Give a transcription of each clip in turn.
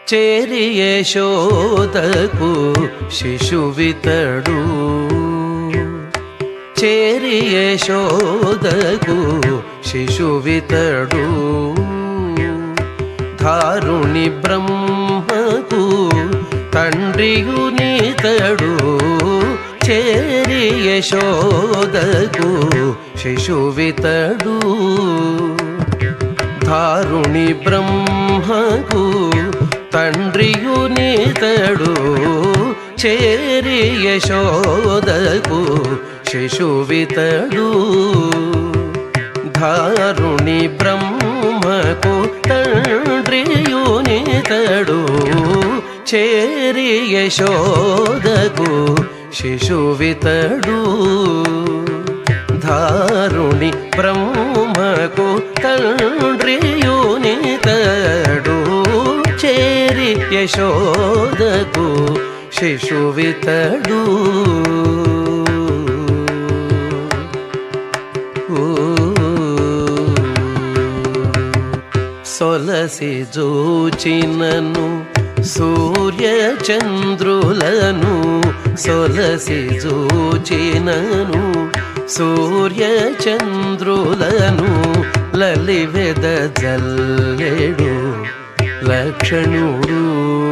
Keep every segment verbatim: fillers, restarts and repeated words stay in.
చేరి యశోదకు శిశువితడు చేరి యశోదకు శిశువితడు ధారుణి బ్రహ్మకు తండ్రియునితడు చేరి యశోదకు శిశువితడు ధారుణి బ్రహ్మకు తండ్రియునితడు చేరి యశోదకు శిశువితడు ధారుణి బ్రహ్మకు తండ్రియునితడు చేరి యశోదకు శిశువితడు ధారుణి బ్రహ్మకు తండ్రియునితడు చేరి యశోదకు శిశువితడు సొలసి జూచినను సూర్య చంద్రులను సొలసి జూచినను సూర్య చంద్రులను లలివెద జల్లెడు లక్షణుడు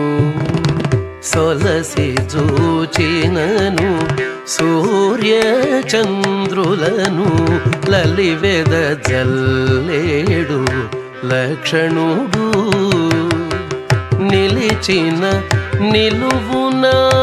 సొలసి జూచినను సూర్య చంద్రులను లలివెద జల్లెడు లక్షణుడు నిలిచిన నిలువున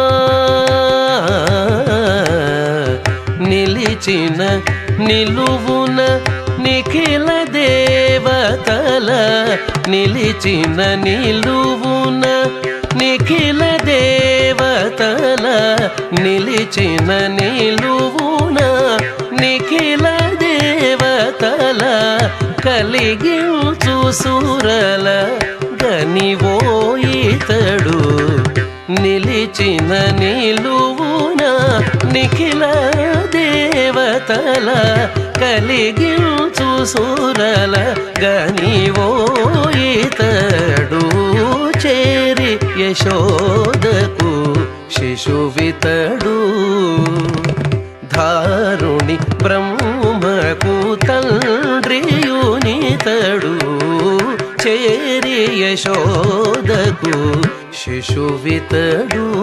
నిలిచిన నిలువున నిఖిల దేవతల నిలిచిన నిలువున నిఖిల దేవతల నిలిచిన నిలువున నిఖిల దేవతల కలిగించు సురల గనివోయితడు నిలిచిన నిలువున నిఖిల దేవతల కలిగించు సురల గనివోయితడు చేరి యశోదకు శిశువితడు ధారుణి బ్రహ్మకు తండ్రియునితడు చేరి యశోదకు శిశువితడు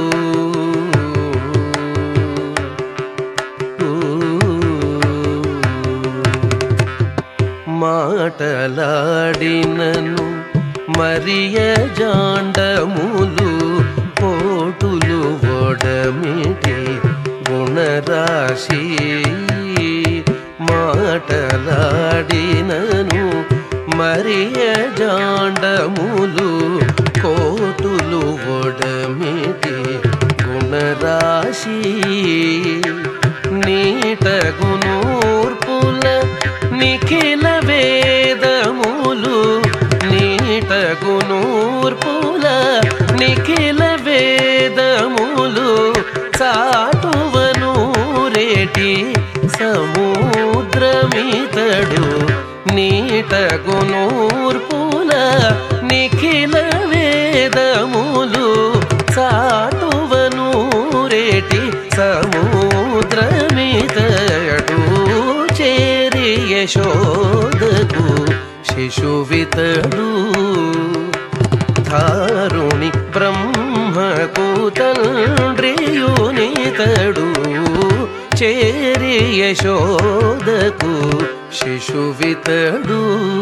మాటలాడినను మరియ జాండములు కోటులు ఒడమిటి గుణరాశి మాటలాడినను మరియ జాండములు కోటులు ఒడమిటి గుణరాశి నీటగునూర్పుల నిఖిల వేదములు నీటగునూర్పుల నిఖిల వేదములు చాటువను రేటి సముద్రమితడు నీటగునూర్పుల నిఖిల వేదములు చాటువను రేటి సముద్రమితడు చేరి యశోదకు శిశువితడు ధారుణి బ్రహ్మకు తండ్రియునితడు చేరి యశోదకు శిశువితడు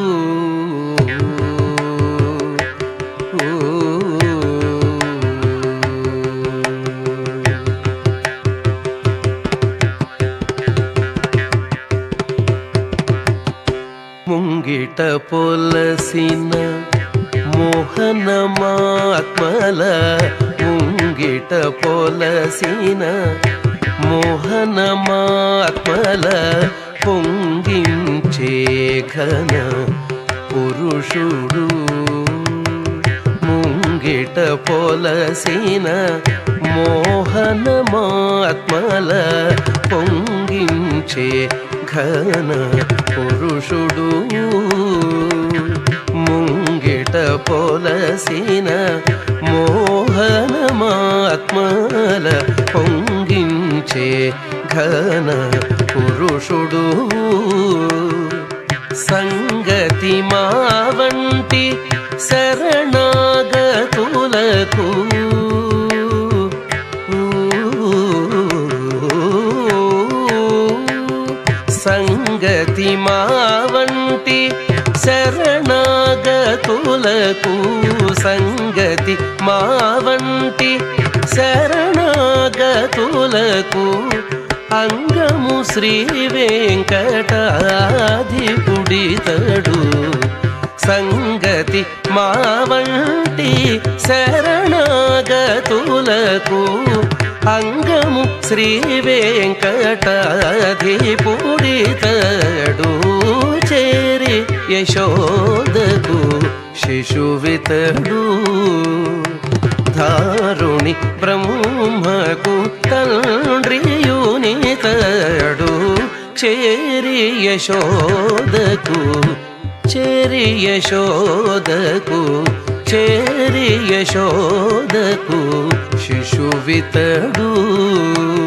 ముంగిట పొలసిన మోహనమాత్మల ముంగిట పొలసిన మోహనమాత్మల పొంగించే ఘన పురుషుడు ముంగిట పొలసిన మోహనమాత్మల పొంగించే ఘన పురుషుడు ముంగిట పొలసిన మోహనమాత్మల పొంగించే ఘన పురుషుడు సంగతి మా వంటి శరణాగతులకు సంగతి మా వంటి శరణాగతులకు సంగతి మా వంటి శరణాగతులకు అంగము శ్రీ వెంకటాధిపుడితడు సంగతి మా వంటి శరణాగతులకు అంగము శ్రీ వెంకటాధిపుడితడు చేరి యశోదకు శిశువితడు ధారుణి బ్రహ్మకు తండ్రియునితడు చేరి యశోదకు చేరి యశోదకు చేరి యశోదకు శిశువితడు